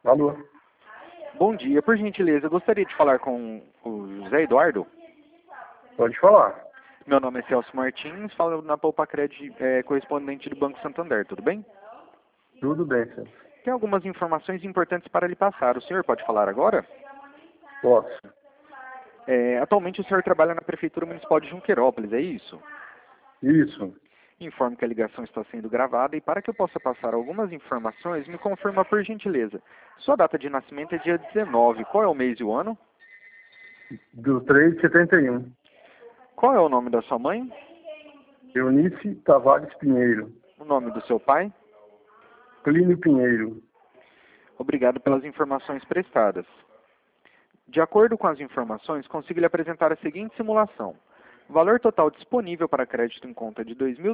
Alô? Bom dia, por gentileza, eu gostaria de falar com o José Eduardo. Pode falar. Meu nome é Celso Martins, falo na Poupa-Cred, correspondente do Banco Santander, tudo bem? Tudo bem, senhor. Tem algumas informações importantes para lhe passar. O senhor pode falar agora? Posso. Atualmente o senhor trabalha na Prefeitura Municipal de Junqueirópolis, é isso? Isso. Informo que a ligação está sendo gravada e para que eu possa passar algumas informações, me confirma por gentileza. Sua data de nascimento é dia 19, qual é o mês e o ano? Do 3 de 71. Qual é o nome da sua mãe? Eunice Tavares Pinheiro. O nome do seu pai? Clínio Pinheiro. Obrigado pelas informações prestadas. De acordo com as informações, consigo lhe apresentar a seguinte simulação. O valor total disponível para crédito em conta de R$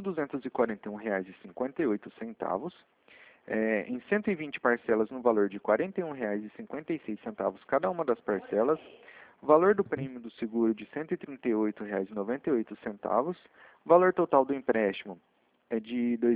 2.241,58, em 120 parcelas no valor de R$ 41,56 cada uma das parcelas, o valor do prêmio do seguro de R$ 138,98, o valor total do empréstimo é de R$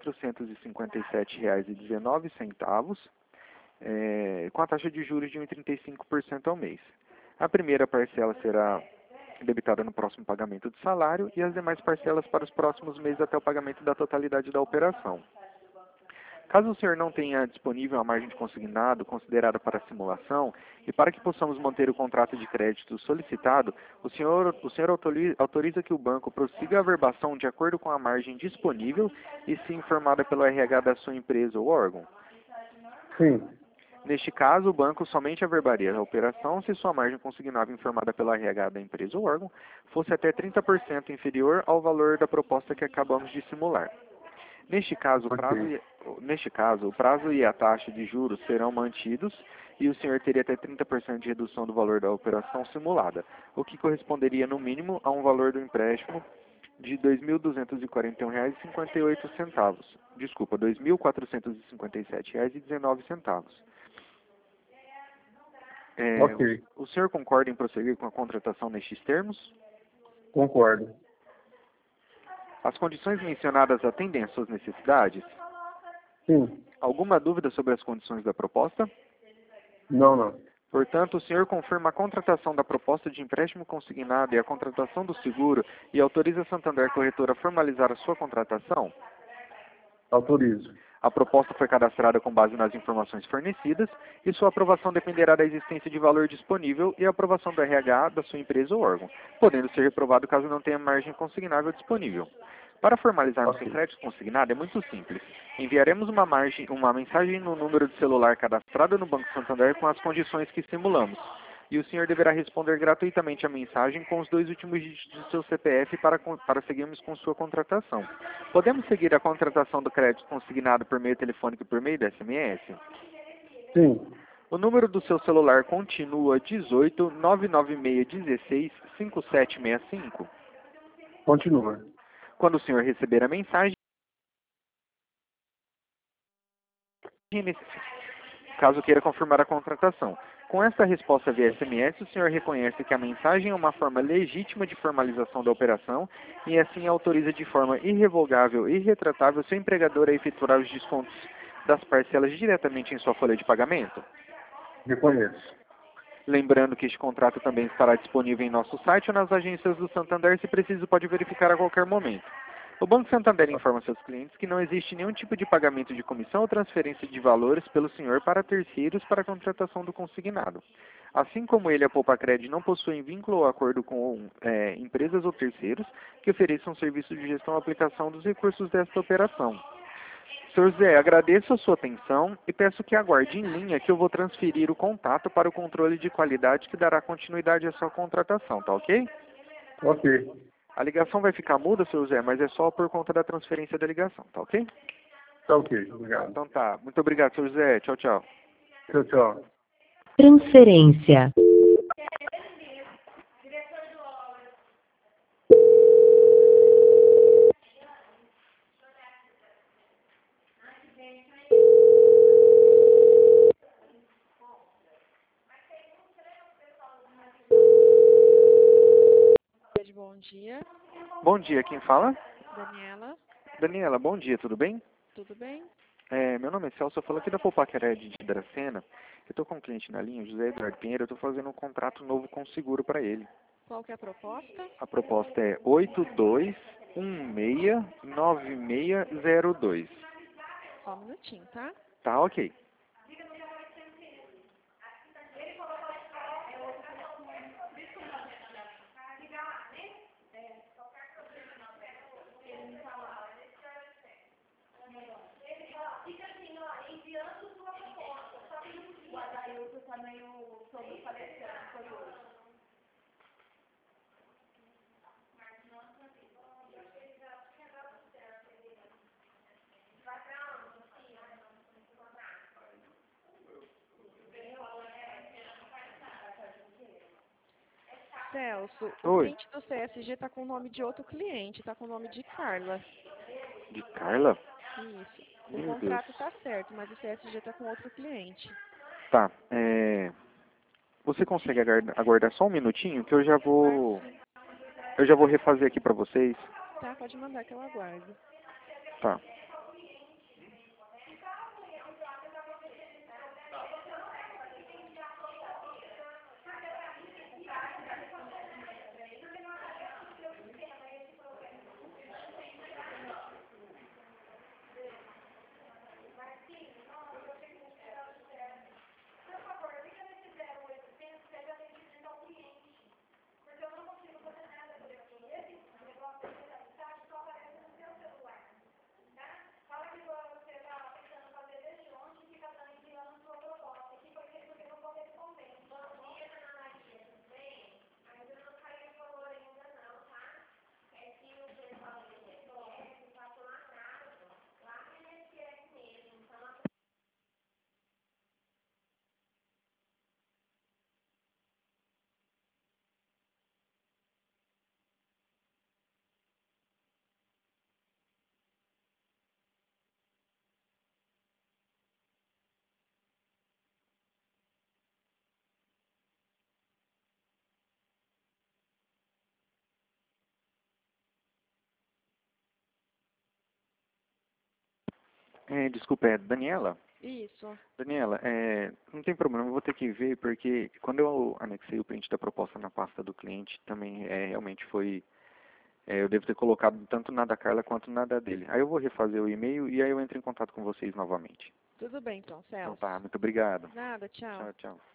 2.457,19, com a taxa de juros de 1,35% ao mês. A primeira parcela será debitada no próximo pagamento do salário e as demais parcelas para os próximos meses até o pagamento da totalidade da operação. Caso o senhor não tenha disponível a margem de consignado considerada para a simulação e para que possamos manter o contrato de crédito solicitado, o senhor autoriza que o banco prossiga a averbação de acordo com a margem disponível e se informada pelo RH da sua empresa ou órgão? Sim. Neste caso, o banco somente averbaria a operação se sua margem consignável informada pela RH da empresa ou órgão fosse até 30% inferior ao valor da proposta que acabamos de simular. Neste caso, o prazo e a taxa de juros serão mantidos e o senhor teria até 30% de redução do valor da operação simulada, o que corresponderia no mínimo a um valor do empréstimo de R$ 2.241,58. Desculpa, R$ 2.457,19. Ok. O senhor concorda em prosseguir com a contratação nestes termos? Concordo. As condições mencionadas atendem às suas necessidades? Sim. Alguma dúvida sobre as condições da proposta? Não. Portanto, o senhor confirma a contratação da proposta de empréstimo consignado e a contratação do seguro e autoriza a Santander Corretora a formalizar a sua contratação? Autorizo. A proposta foi cadastrada com base nas informações fornecidas e sua aprovação dependerá da existência de valor disponível e a aprovação do RH da sua empresa ou órgão, podendo ser reprovado caso não tenha margem consignável disponível. Para formalizarmos sem crédito consignado é muito simples. Enviaremos uma mensagem no número de celular cadastrado no Banco Santander com as condições que simulamos. E o senhor deverá responder gratuitamente a mensagem com os 2 últimos dígitos do seu CPF para seguirmos com sua contratação. Podemos seguir a contratação do crédito consignado por meio telefônico e por meio do SMS? Sim. O número do seu celular continua 18 996 16 5765. Continua. Quando o senhor receber a mensagem, caso queira confirmar a contratação. Com esta resposta via SMS, o senhor reconhece que a mensagem é uma forma legítima de formalização da operação e assim autoriza de forma irrevogável e irretratável seu empregador a efetuar os descontos das parcelas diretamente em sua folha de pagamento? Reconheço. Lembrando que este contrato também estará disponível em nosso site ou nas agências do Santander, se preciso pode verificar a qualquer momento. O Banco Santander informa seus clientes que não existe nenhum tipo de pagamento de comissão ou transferência de valores pelo senhor para terceiros para a contratação do consignado. Assim como ele, a Poupa-Cred não possuem vínculo ou acordo com empresas ou terceiros que ofereçam serviço de gestão ou aplicação dos recursos desta operação. Sr. Zé, agradeço a sua atenção e peço que aguarde em linha que eu vou transferir o contato para o controle de qualidade que dará continuidade à sua contratação, tá ok? Ok. A ligação vai ficar muda, Sr. Zé, mas é só por conta da transferência da ligação, tá ok? Tá ok. Obrigado. Então tá. Muito obrigado, Sr. Zé. Tchau, tchau. Tchau. Transferência. Bom dia, Bom dia, quem fala? Daniela, Daniela, bom dia, tudo bem? tudo bem? Meu nome é Celso, eu falo aqui da Poupaqueré de Dracena. Eu estou com um cliente na linha, José Eduardo Pinheiro, eu estou fazendo um contrato novo com seguro para ele. Qual que é a proposta? A proposta é 82169602. Só um minutinho, tá? Tá, ok. Celso, o Oi. cliente do CSG está com o nome de outro cliente, está com o nome de Carla. De Carla? Isso. O Meu contrato Deus. está certo, mas o CSG está com outro cliente. Tá, você consegue aguardar só um minutinho que eu já vou refazer aqui para vocês. Tá, pode mandar que eu aguardo. Tá. Desculpa, é Daniela? Isso. Daniela, não tem problema, eu vou ter que ver, porque quando eu anexei o print da proposta na pasta do cliente, também realmente foi, eu devo ter colocado tanto na da Carla quanto na da dele. Aí eu vou refazer o e-mail e aí eu entro em contato com vocês novamente. Tudo bem então, Então Celso. tá, muito obrigado. Nada, tchau. Tchau, tchau.